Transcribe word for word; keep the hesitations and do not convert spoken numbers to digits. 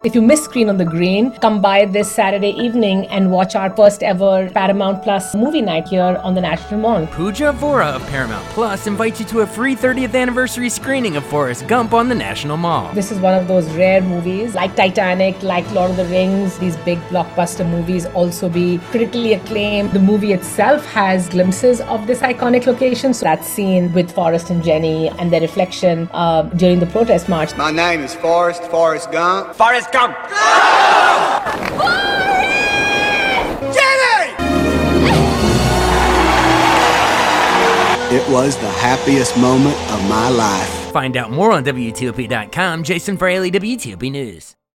If you miss Screen on the Green, come by this Saturday evening and watch our first ever Paramount Plus movie night here on the National Mall. Pooja Vora of Paramount Plus invites you to a free thirtieth anniversary screening of Forrest Gump on the National Mall. This is one of those rare movies, like Titanic, like Lord of the Rings, these big blockbuster movies also be critically acclaimed. The movie itself has glimpses of this iconic location. So that scene with Forrest and Jenny and their reflection uh, during the protest march. My name is Forrest, Forrest Gump. Forrest Gump! Jenny! It was the happiest moment of my life. Find out more on W T O P dot com. Jason Fraley, W T O P News.